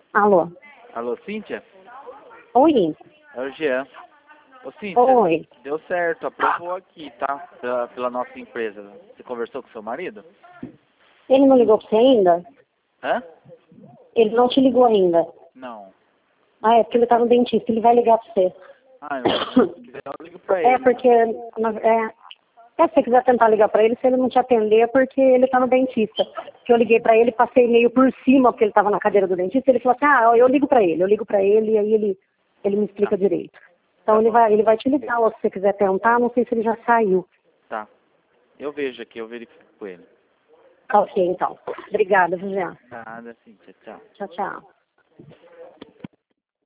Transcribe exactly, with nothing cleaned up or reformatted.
Alô? Alô, Cíntia? Oi? É o Jean. Ô, Cíntia, Oi. deu certo, aprovou aqui, tá? Pela, pela nossa empresa. Você conversou com seu marido? Ele não ligou pra você ainda? Hã? Ele não te ligou ainda? Não. Ah, é porque ele tá no dentista, ele vai ligar pra você. Ah, eu, se quiser eu ligo pra ele. É, porque... na- É, é, se você quiser tentar ligar pra ele, se ele não te atender, é porque ele tá no dentista. Que eu liguei pra ele, passei meio por cima, porque ele tava na cadeira do dentista, ele falou assim, ah, eu ligo pra ele, eu ligo pra ele, e aí ele, ele me explica Tá. direito. Então Tá ele bom. vai, ele vai te ligar, ou se você quiser tentar, não sei se ele já saiu. Tá. Eu vejo aqui, eu verifico com ele. Ok, então. Obrigada, Viviane. Nada, Cíntia. Tchau. Tchau, tchau.